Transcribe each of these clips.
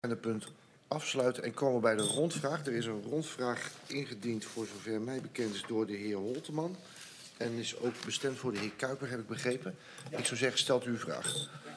punt afsluiten en komen bij de rondvraag. Er is een rondvraag ingediend, voor zover mij bekend is, door de heer Holteman. En is ook bestemd voor de heer Kuiper, heb ik begrepen. Ja. Ik zou zeggen, stelt u uw vraag.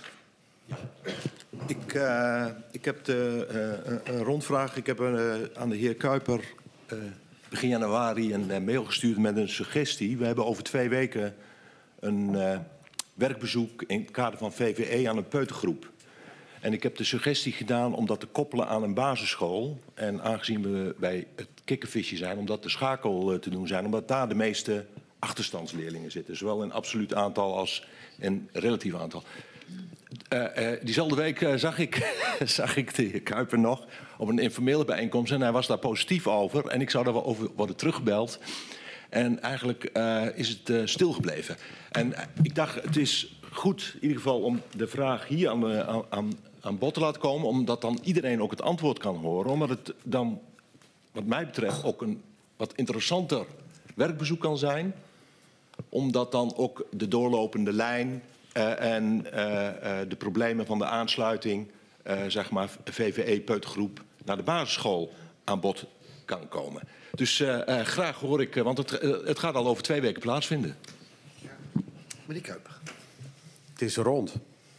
Ik heb een rondvraag. Ik heb aan de heer Kuiper begin januari een mail gestuurd met een suggestie. We hebben over 2 weken een werkbezoek in het kader van VVE aan een peutergroep. En ik heb de suggestie gedaan om dat te koppelen aan een basisschool. En aangezien we bij het kikkervisje zijn, om dat de schakel te doen zijn. Omdat daar de meeste achterstandsleerlingen zitten. Zowel in absoluut aantal als in relatief aantal. Diezelfde week zag ik de heer Kuiper nog op een informele bijeenkomst. En hij was daar positief over. En ik zou daar wel over worden teruggebeld. En eigenlijk is het stilgebleven. En ik dacht, het is goed in ieder geval om de vraag hier aan bod te laten komen. Omdat dan iedereen ook het antwoord kan horen. Omdat het dan, wat mij betreft, ook een wat interessanter werkbezoek kan zijn. Omdat dan ook de doorlopende lijn en de problemen van de aansluiting, zeg maar, VVE-peutergroep naar de basisschool aan bod kan komen. Dus graag hoor ik, want het gaat al over 2 weken plaatsvinden. Ja. Meneer Kuiper. Het is rond.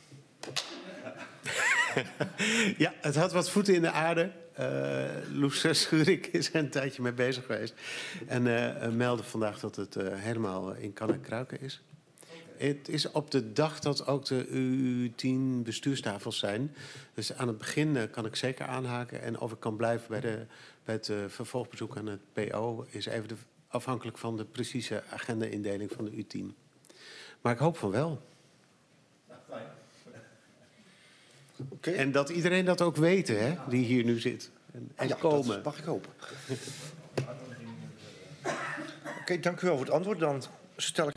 Ja, het had wat voeten in de aarde. Loes Schuurik is er een tijdje mee bezig geweest. En meldde vandaag dat het helemaal in kan en kruiken is. Het is op de dag dat ook de U10 bestuurstafels zijn. Dus aan het begin kan ik zeker aanhaken. En of ik kan blijven bij het vervolgbezoek aan het PO is even afhankelijk van de precieze agenda-indeling van de U10. Maar ik hoop van wel. Okay. En dat iedereen dat ook weet, hè, die hier nu zit. En ja, komen. Dat mag ik hopen. Oké, dank u wel voor het antwoord. Dan stel ik